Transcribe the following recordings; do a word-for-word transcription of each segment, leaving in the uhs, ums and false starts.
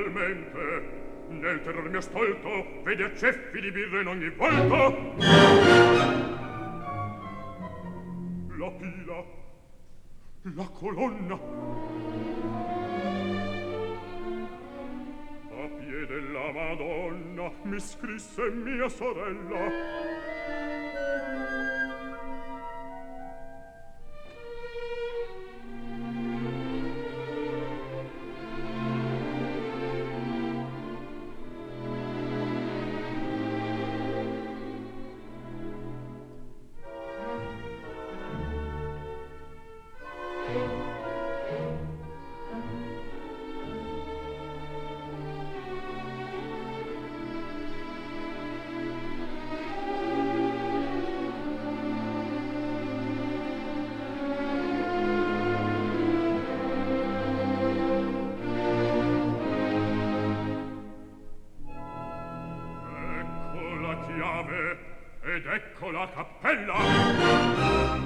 finalmente nel terror mio stolto vede a ceffi di birra in ogni volto. La pila, la colonna, a piede la Madonna mi scrisse mia sorella. Ed ecco la cappella.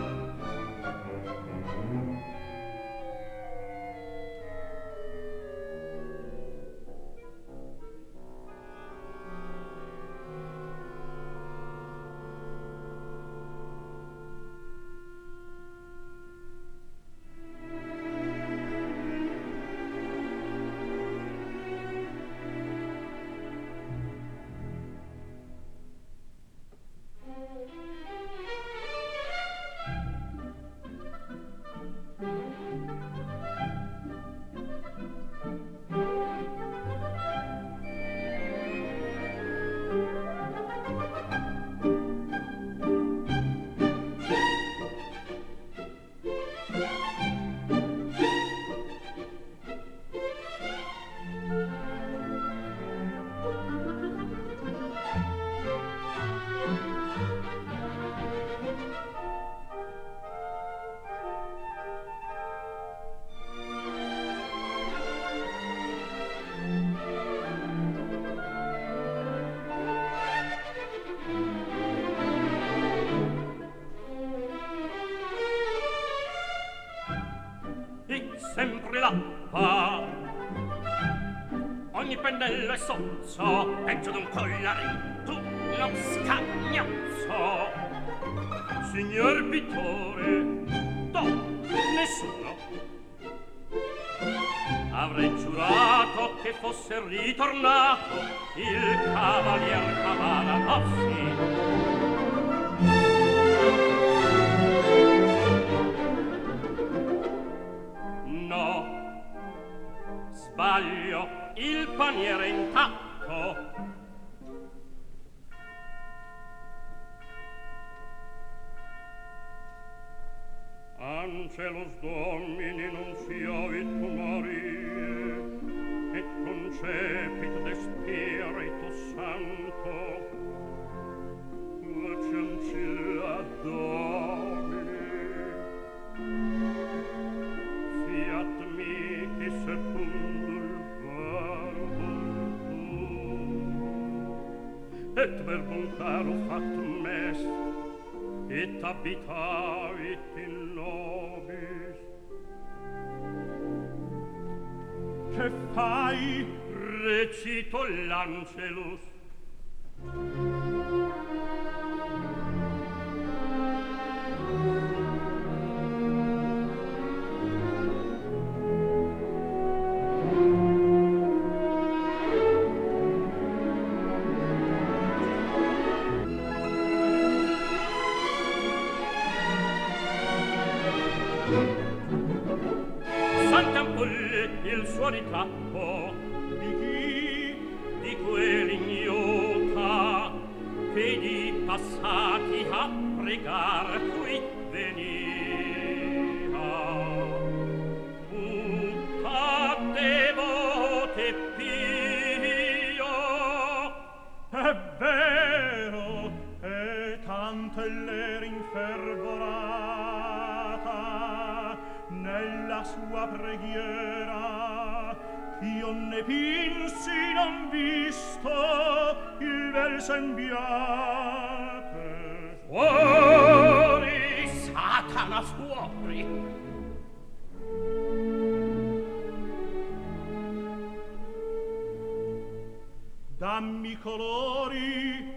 Sempre là va ogni pennello è sozzo, peggio d'un collarin, tu non scagnazzo. Signor pittore, no, nessuno. Avrei giurato che fosse ritornato il cavalier Cavaradossi. Sbaglio, il paniere intatto. Angelus Domini non fiavit tu Marie, et concepit de Spiritu Santo. Voce ancilla Domini, fiat mi che secundul et verbum caro factum est, et habitavit in nobis. Che fai? Recito l'Angelus. Il suo ritratto di chi? Di quell'ignota che di passati a pregar qui veniva. Tutta devote pio. È vero, e tanto l'era infervorata nella sua preghiera. Io ne pinsi non visto il bel sembiate. Fuori, Satana, fuori! dammi colori.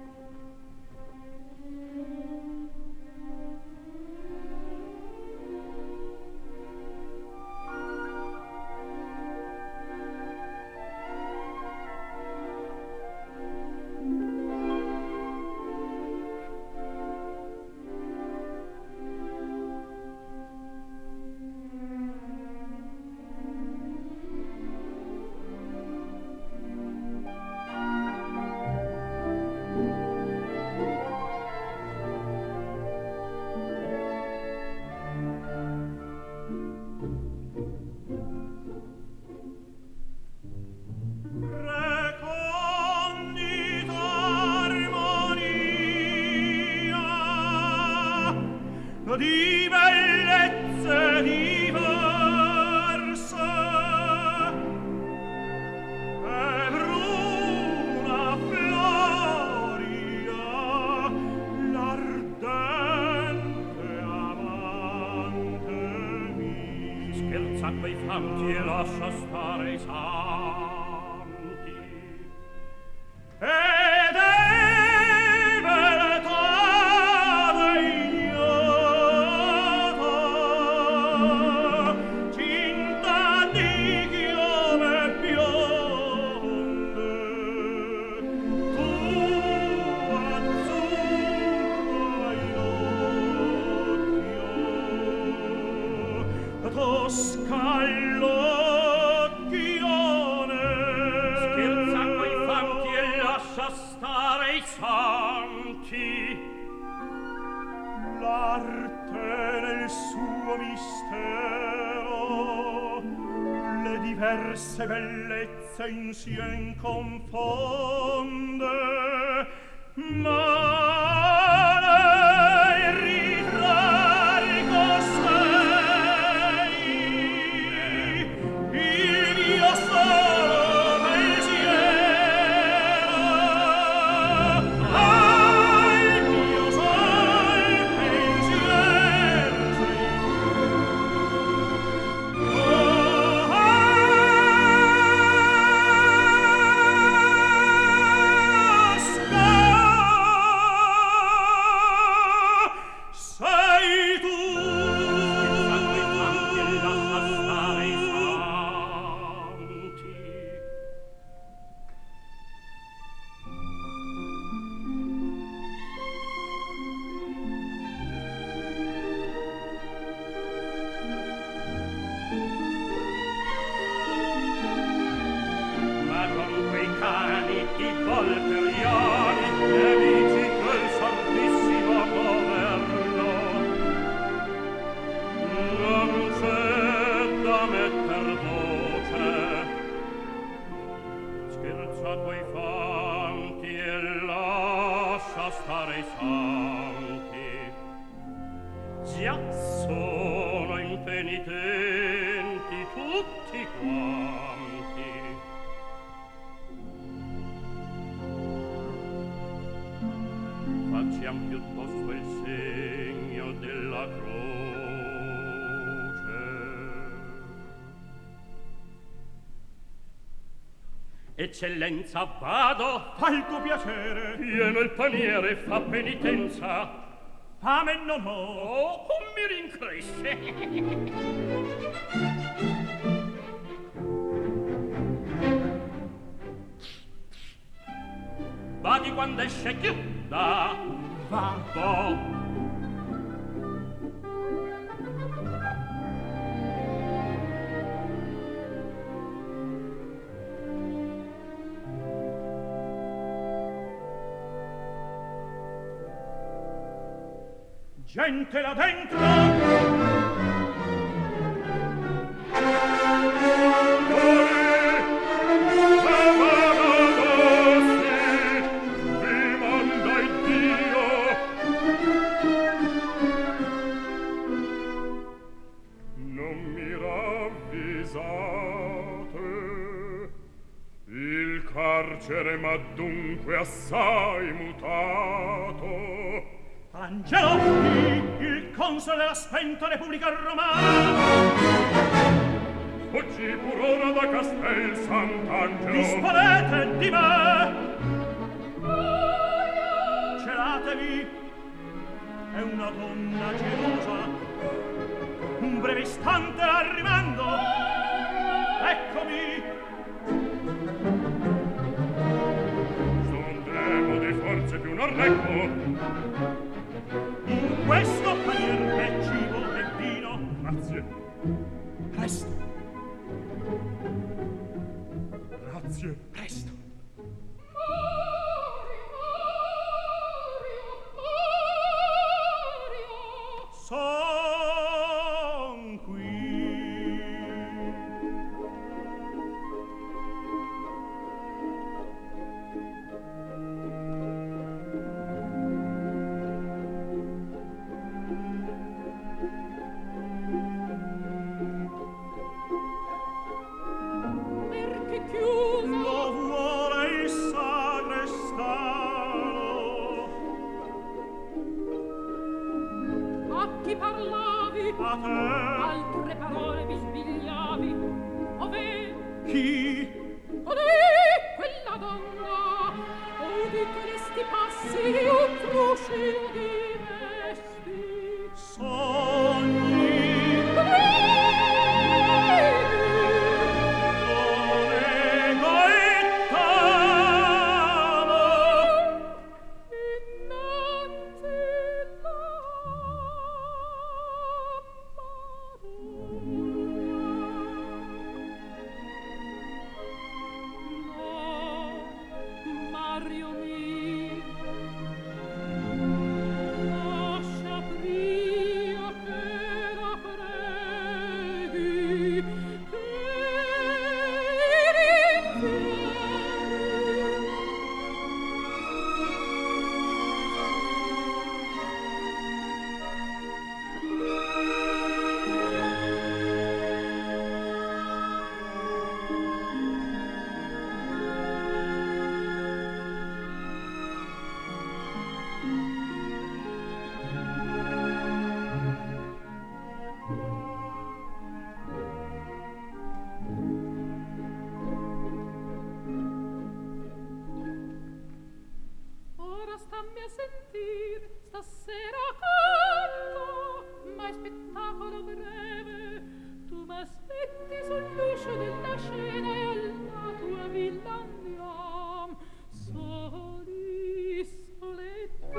Di bellezze diverse e bruna floria l'ardente amante mia. Scherza quei fanti e lascia stare i santi ed è diverse bellezze insien confonde, ma lei ritrargo sei, il mio solo pensiero, ah, il mio solo pensiero sei. Eccellenza, vado. Falco piacere. Pieno il paniere, fa penitenza. Fame non ho. Oh, mi rincresce. Vadi quando esce chiuda. Vado. Gente là dentro! Non mi ravvisate, il carcere m'ha dunque assai mutato. Angelotti, il console della spenta Repubblica Romana. Fuggi pur ora da Castel Sant'Angelo. Disponete di me! Celatevi! È una donna gelosa. Un breve istante la rimando. Eccomi! Son demo di forze più non reggo. In questo panier è cibo e vino. Grazie. Presto! Grazie. Presto! Son qui. Perché chiuso? Lo vuole il sagrestano. A chi parlavi? A te. Altre parole bisbigliavi. Ove? Chi? Odì, quella donna. Udì questi passi, un fruscio di vesti. Sogni. Mario mio, lascia pria che la preghi, che ora stammi a sentir, stasera canto, ma è spettacolo breve. Tu m'aspetti sull'uscio della scena e alla tua villa andiam, soli, soletti.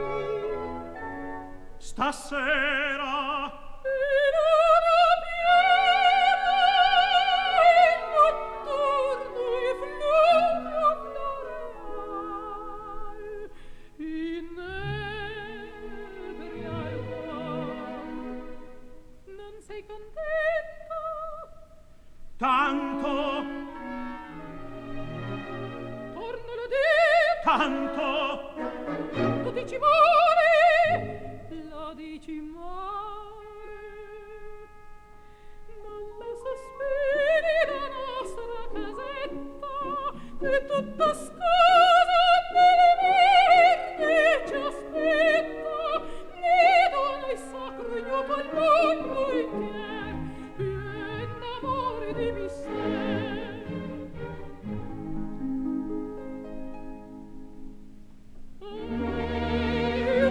Stasera. In una piena, in notturno e fluvio floreal, in ebria il mar. Non sei contento? Tanto. Tornalo dir. Tanto. Lo dici male, lo dici male, non la sospiri la nostra casetta, che tutta scusa nelle verne ci aspetta, nido noi sacro ignoto al mondo intier, pien d'amore di mister. Oh,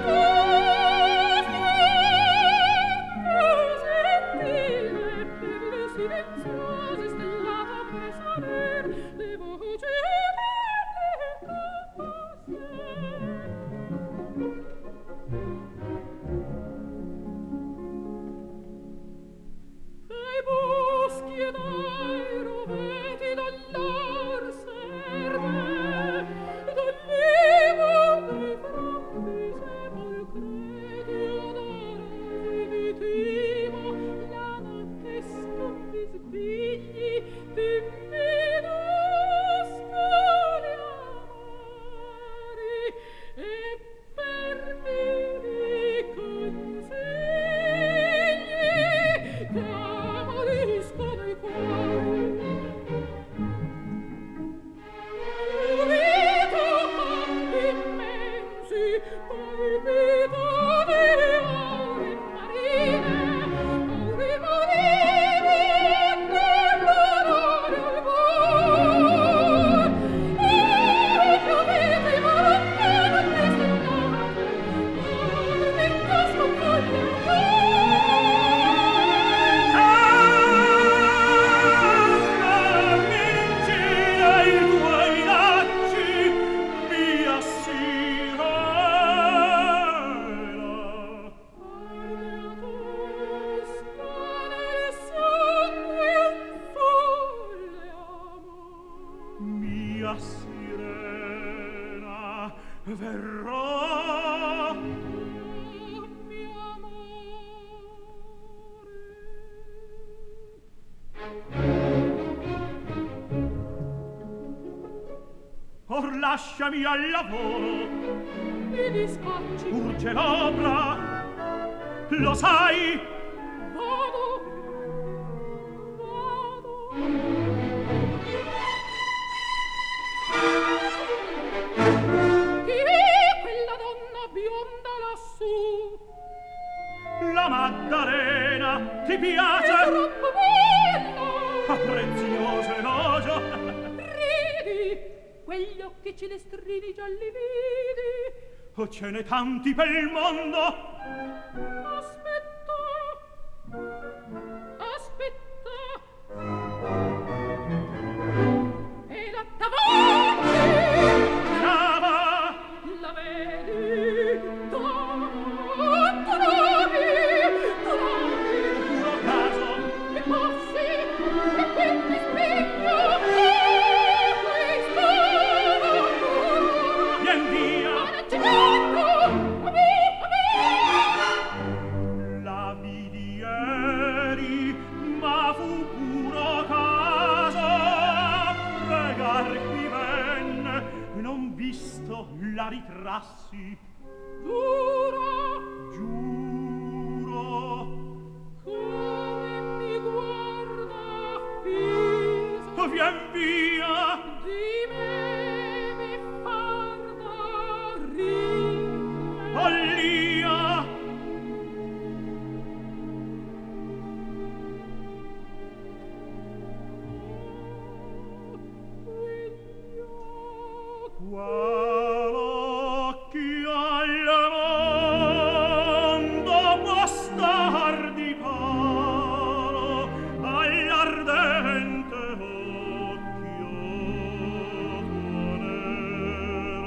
mio amore. Or lasciami al lavoro, Mi dispacci. urge l'opera, lo sai? Vado, vado. Chi è quella donna bionda lassù? La Maddalena ti piace? È troppo bella. A prezioso elogio. Ridi, quegli occhi celestrini già li vidi. O ce n'è tanti per il mondo. Aspetta, aspetta. E la davanti. Brava! La vedi? Da, trovi, trovi. Puro caso. E passi, e quindi spigno. E questo l'amore. Vien via! La vidi ieri, ma fu puro caso. Pregar qui venne, non visto la ritrassi. Giuro, Giuro. come mi guarda fiso, Vien via! di me mi farda ridere. Follia! Qual occhi al mondo può star di palo all'ardente occhio tuo nero?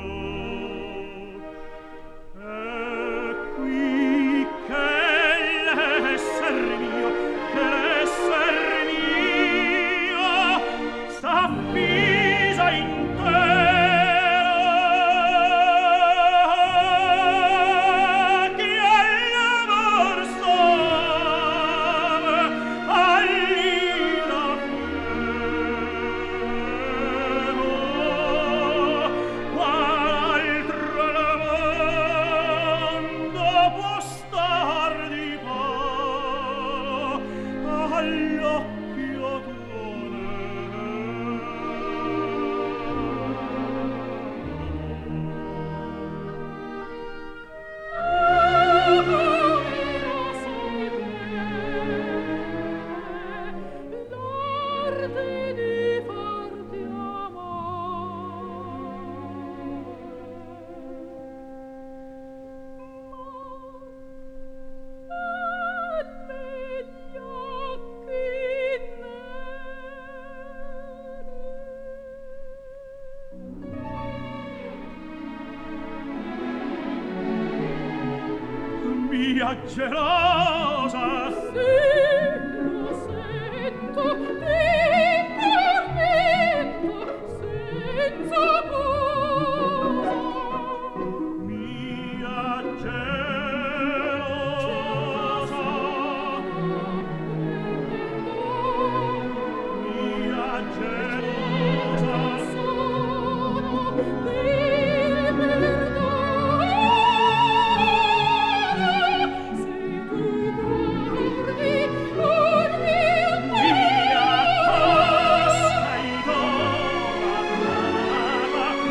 E qui che l'esser mio, che l'esser mio s'avvisa intero. All'occhio tuo l'arte di farti amare. Negli occhi neri. Mia gelosa, sì, lo sento, ti tormento senza cosa. mia gelosa, mia gelosa. Sono il perdono. Se tu guardi un mio Via, amore, sei d'ora brava,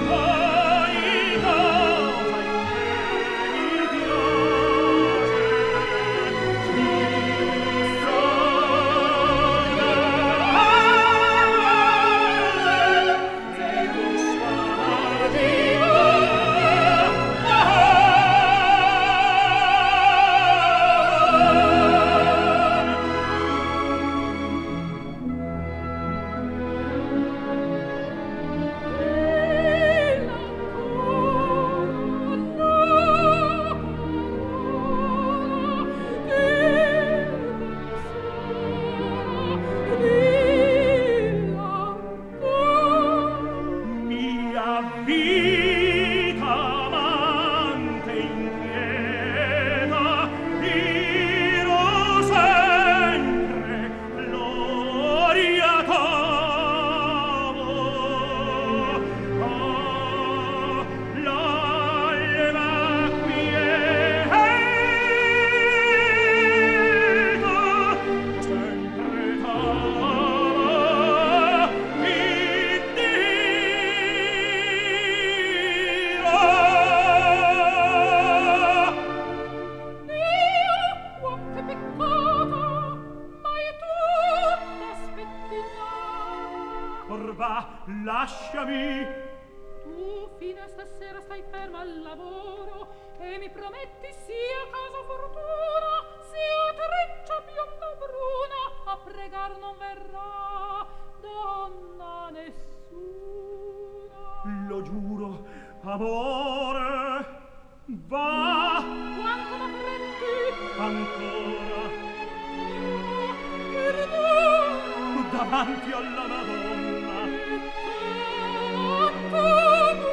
lasciami. Tu fino a stasera stai ferma al lavoro e mi prometti sia casa fortuna, sia treccia bionda o bruna, a pregar non verrà donna nessuna. Lo giuro, amore, va. Quanto m'affretti? Ancora. Perdono. Davanti alla Madonna. Quanto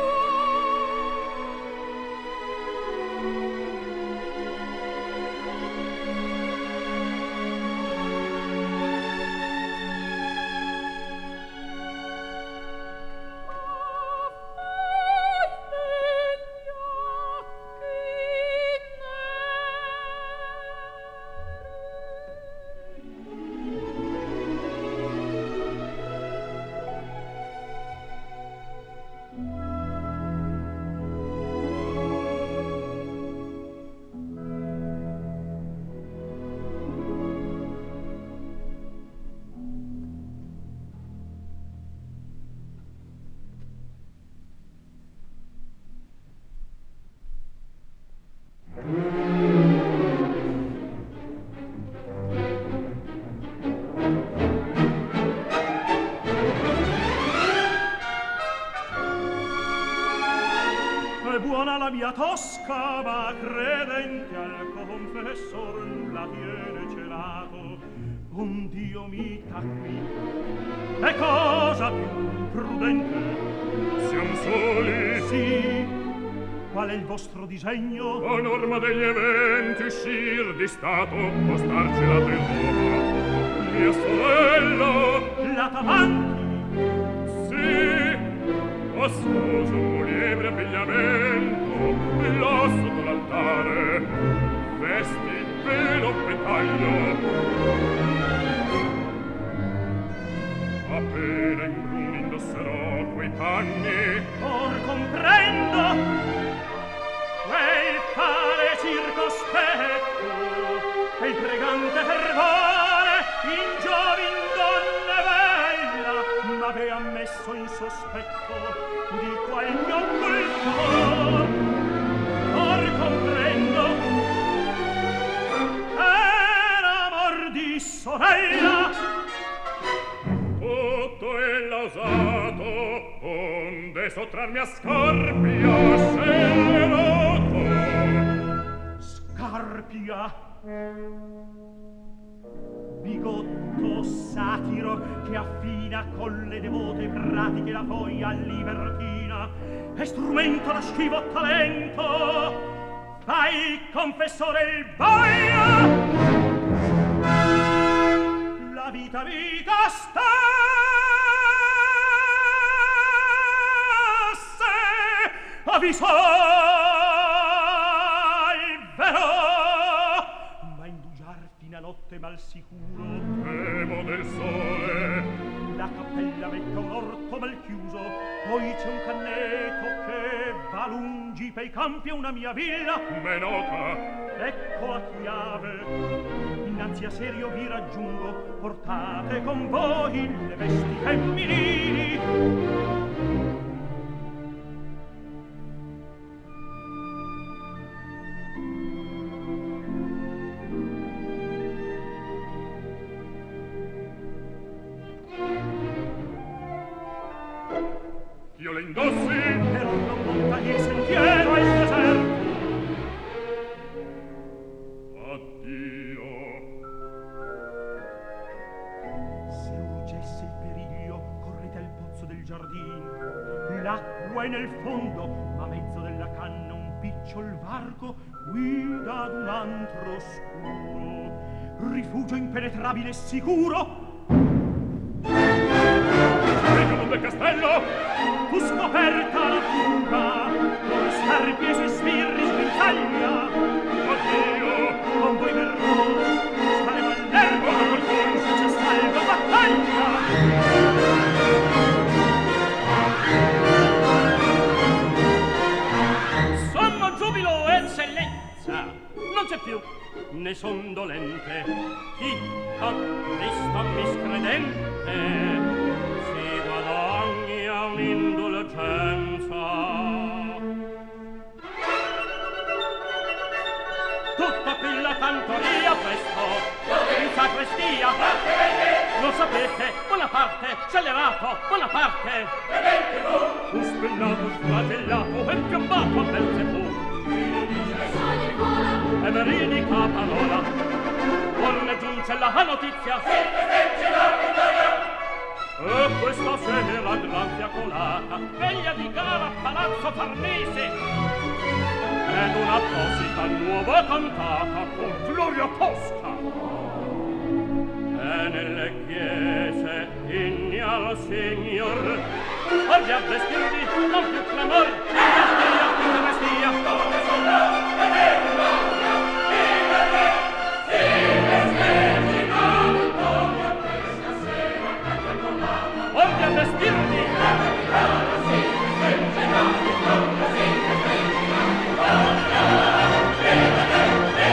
la mia tosca, ma credente al confessor nulla tiene celato. Un Dio mi tacqui, è cosa più prudente. Siamo soli. Sì, qual è il vostro disegno? A norma degli eventi uscir di stato o star celato in Roma. Mia sorella, la t'avanti? Sì, ho sposo un liebre abbigliamento, là sotto l'altare, vesti, velo, ventaglio. Appena in bruni indosserò quei panni, or comprendo quel fare circospetto, quel pregante fervore in giovin donna bella m'avea messo in sospetto di qualche occulto. Or comprendo era amor di sorella. tutto è lausato, onde sottrarmi a Scarpia scellerato. Scarpia, bigotto satiro che affina con le devote pratiche la foglia libertina e strumento la scivo talento. Fai confessore il boia, la vita vita stesse avvisò il vero, ma indugiar fino a notte mal sicuro. Temo del sole, La cappella mette un orto mal chiuso, poi c'è un canneto che va lungi pei campi a una mia villa. me nota. Ecco la chiave, innanzi a serio vi raggiungo, portate con voi le vesti femminili. Io le indossi, Per non montagni sentiero al deserto. addio. Se urgesse il periglio, correte al pozzo del giardino. L'acqua è nel fondo, ma a mezzo della canna un picciol varco guida ad un antro oscuro. Rifugio impenetrabile e sicuro. Vengono del castello, Fu scoperta la fuga, con scarpi e sui sbirri sventaglia. addio. Con voi verrò, staremo all'erba, Guarda qualcuno, se c'è salvo battaglia. Sommo giubilo, eccellenza, non c'è più, ne son dolente. Chi ha visto miscredente si guadagna un'indulgenza. Tutta qui la cantoria presto, in sacrestia. Lo sapete, Bonaparte, scellerato, Bonaparte. Un spellato, flagellato e piombato a Belzebù. E veridica parola, orne giunge la notizia. E questa sera gran fiacolata, veglia di gara a Palazzo Farnese. Ed un'apposita nuova cantata con Gloria Tosca. E nelle chiese inni al Signor, oggi a vestirvi non più clamor, e vestia, e vestia, come sola, e gloria, e gloria, si vestirvi canto, questa sera canta con l'ama, oggi a vestirvi, e gloria, si vestirvi canto, gloria, si vestirvi canto, gloria, e gloria, e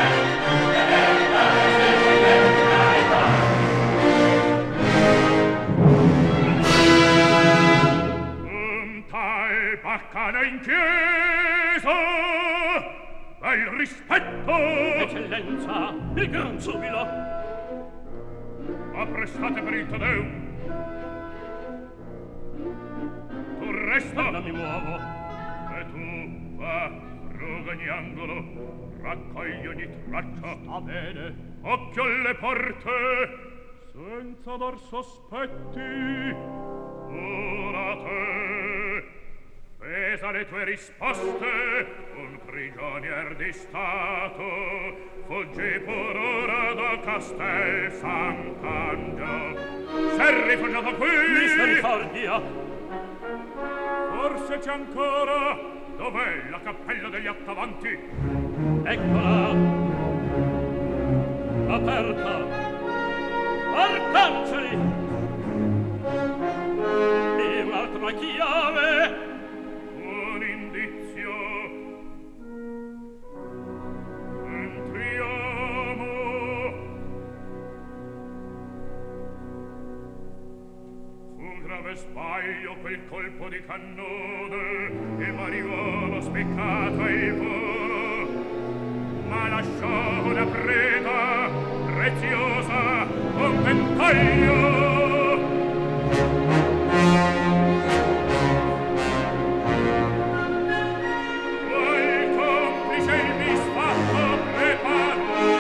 baccana in chiesa, bel rispetto. Eccellenza, il gran giubilo. Apprestate per il Tadeu. Tu resta. Non mi muovo. E tu, va, fruga ogni angolo, raccogli ogni traccia. Sta bene. Occhio alle porte, senza dar sospetti. Ora te, pesa le tue risposte, un prigionier di Stato, fuggi pur ora da Castel Sant'Angelo. S'è rifugiato qui. Misericordia. Forse c'è ancora. Dov'è la cappella degli Attavanti? Eccola. Aperta. Arcangeli. E un'altra chiave. Un indizio. Entriamo. Fu grave sbaglio quel colpo di cannone e Mariuolo spiccata il volo, ma lasciò una preda preziosa, un ventaglio. Quel complice il misfatto preparò.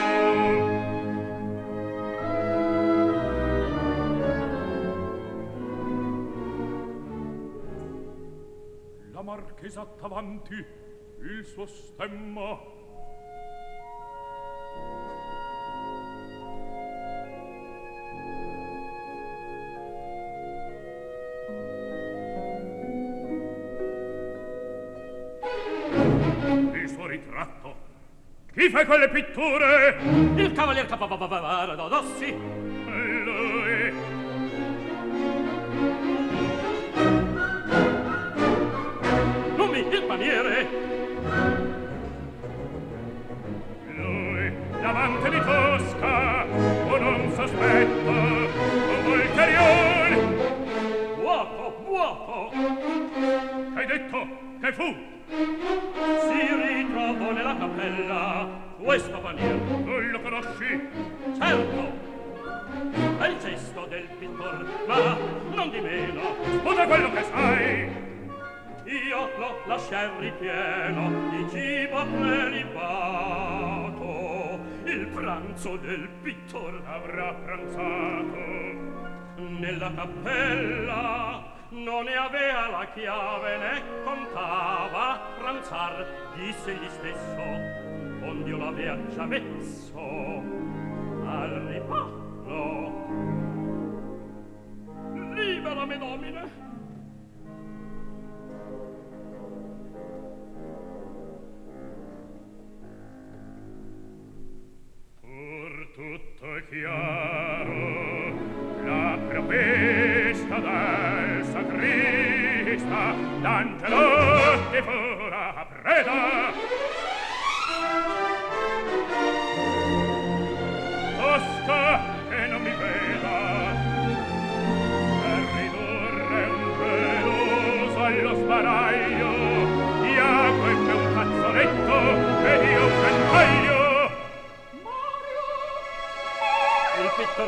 La marchesa Attavanti, il suo stemma. Il suo ritratto. Chi fa quelle pitture? Il cavalier Capovaradossi. E lui. Numi, il paniere. Lui, l'amante di Tosca, con un sospetto, un ulteriore. Vuoto, vuoto. Hai detto che fu? Si ritrovò nella cappella questo panier. Tu lo conosci? Certo. È il gesto del pittor, ma non di meno. Sputa quello che sai. Io lo lasciai ripieno di cibo prelibato. Il pranzo del pittor Avrà pranzato. nella cappella. Non ne avea la chiave né contava pranzar, disse gli stesso, ond'io l'avea già messo al riparo. Libera me domine. Pur tutto è chiaro, la provvista del sacrista, d'Angelotti fu la preda. Tosca che non mi veda, per ridurre un velo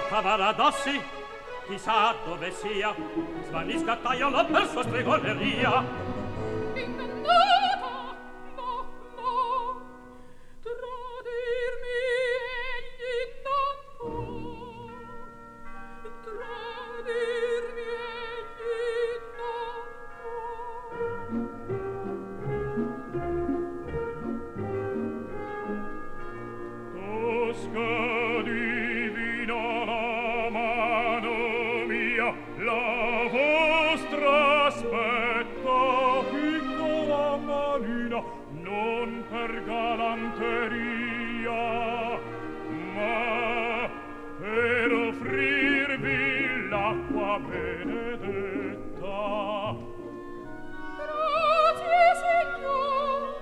cavala d'ossi, chissà dove sia, svanisca tagliolo per sua stregoneria. Ingannata, no, no, tradirmi egli non può, tradirmi egli non può. Tosca divina la mano mia, la vostra aspetta, piccola manina, non per galanteria, ma per offrirvi l'acqua benedetta. Grazie, Signor.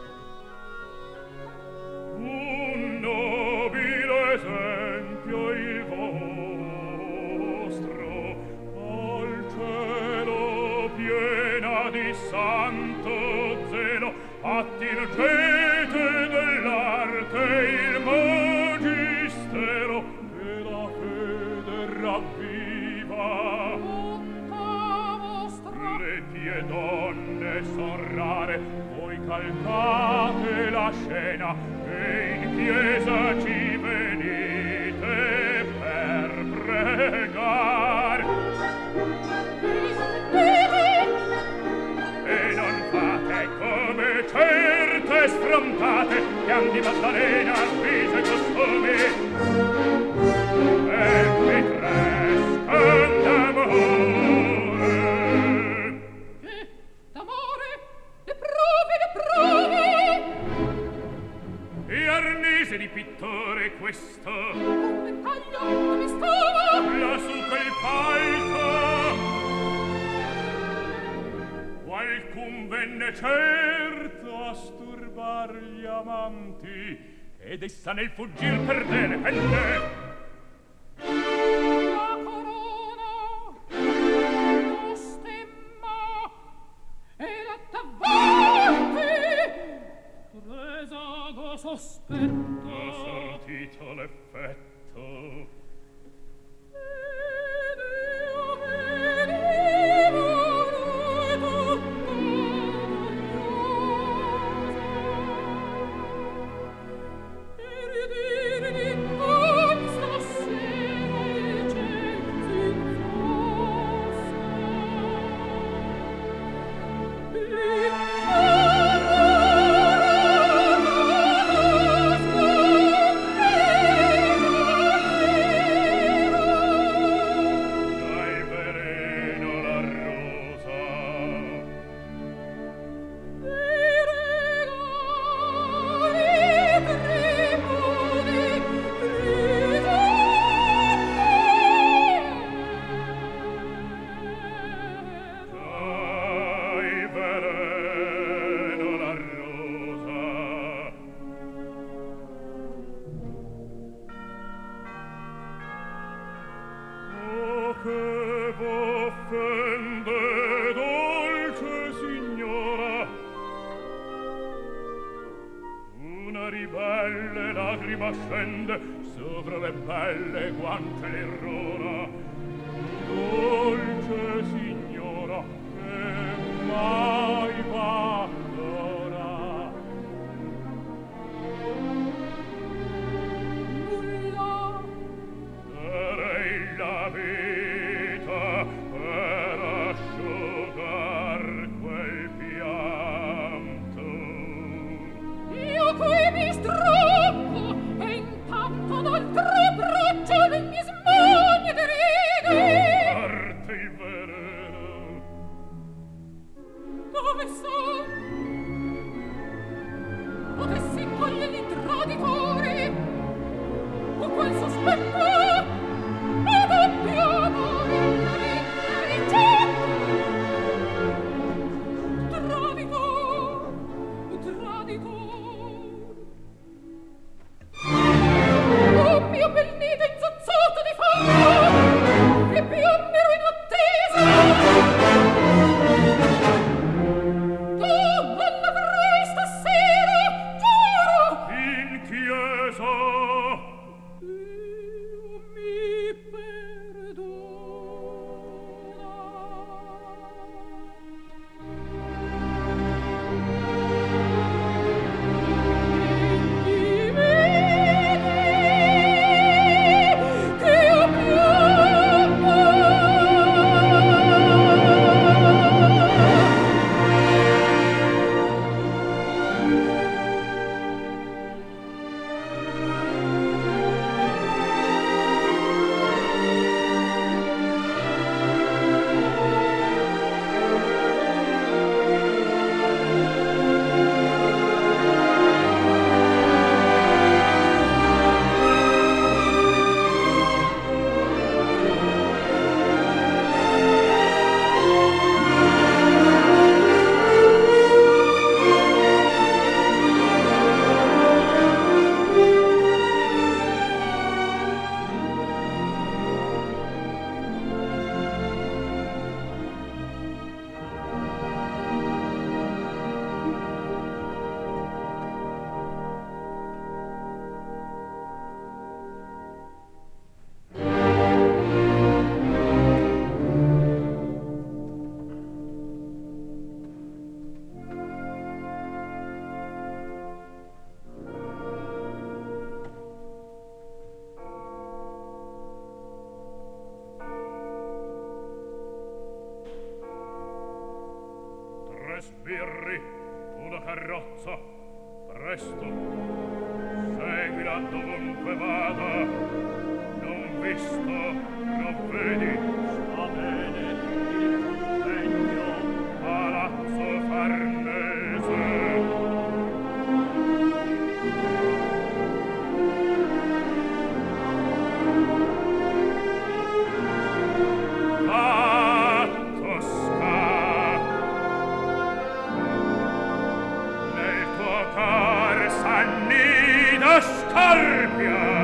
Un nobile esempio il vostro, al cielo piena di santo zelo, attingete dell'arte il magistero e la fede ravviva. Bontà vostra. Le pie donne son rare, voi calcate la scena e in chiesa ci venite per pregar. E non fate come certe sfrontate che han di Maddalena viso e costume e vi trescan d'amore. Che d'amore? Le prove, le prove! E arnese di pittore questo, Un ventaglio dove stava? lassù quel palco. Qualcun venne certo a sturbar gli amanti, ed essa nel fuggir perde le penne. La corona, lo stemma, era davanti, presago sospetto. Ho sortito l'effetto. Ed io venivo tutta dogliosa, per dire di non stasera il ciel s'infossa. Dal veleno la rosa, Dei regali tribuni ritorni. dai veleno la rosa. Oh, che v'offende, dolce signora, una ribelle lagrima scende sopra le belle guance l'errora. Dolce signora, che mai v'addora. Nulla, Darei la vita per asciugar quel pianto. io qui mi strappo e intanto d'altre braccia le mie smagne deride. Parte il veleno. Dove son? Potessi cogliere i traditori o quel sospetto ed abbiamo la vita ricetta. Traditor, traditor. Oh mio bel nido inzozzato di fango, e piomero in attesa. Tu non l'avrai stasera, giuro. In chiesa. Io carrozza. Presto, seguila dovunque vada. Non visto, non vedi. Sta bene il convegno. Palazzo Farnese. Fatto sta. Nel tuo cor s'annida scarpia.